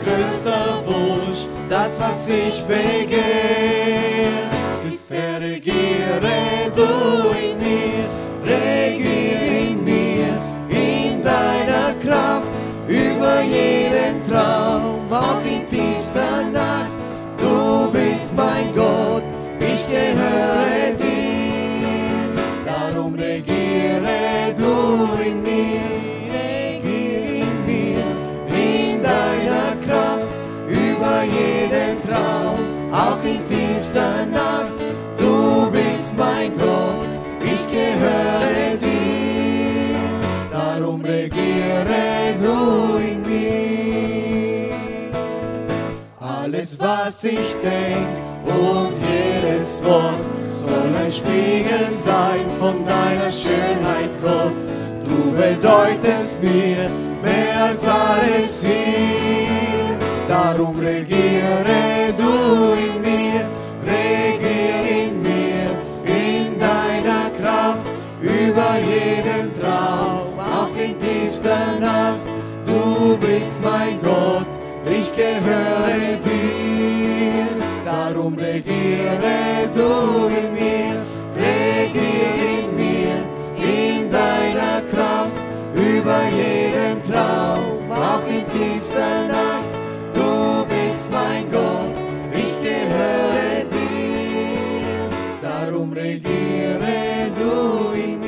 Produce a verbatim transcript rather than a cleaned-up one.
größter Wunsch, das was ich begehr, ist, Herr, regiere du in mir, regiere in mir, in deiner Kraft, über jeden Traum, auch in tiefster Nacht. Du bist mein Gott, ich gehöre dir, darum regiere du in mir, regiere in mir, in deiner Kraft, über jeden Traum, auch in tiefster Nacht. Du bist mein Gott, ich gehöre dir, darum regiere du in mir. Alles, was ich denk und jedes Wort soll ein Spiegel sein von deiner Schönheit, Gott. Du bedeutest mir mehr als alles viel, darum regiere du in mir, regiere in mir, in deiner Kraft, über jeden Traum, auch in tiefster Nacht. Du bist mein Gott, ich gehöre dir, darum regiere du in mir, regiere in mir, in deiner Kraft, über jeden Traum, auch in tiefster Nacht. Du bist mein Gott, ich gehöre dir, darum regiere du in mir.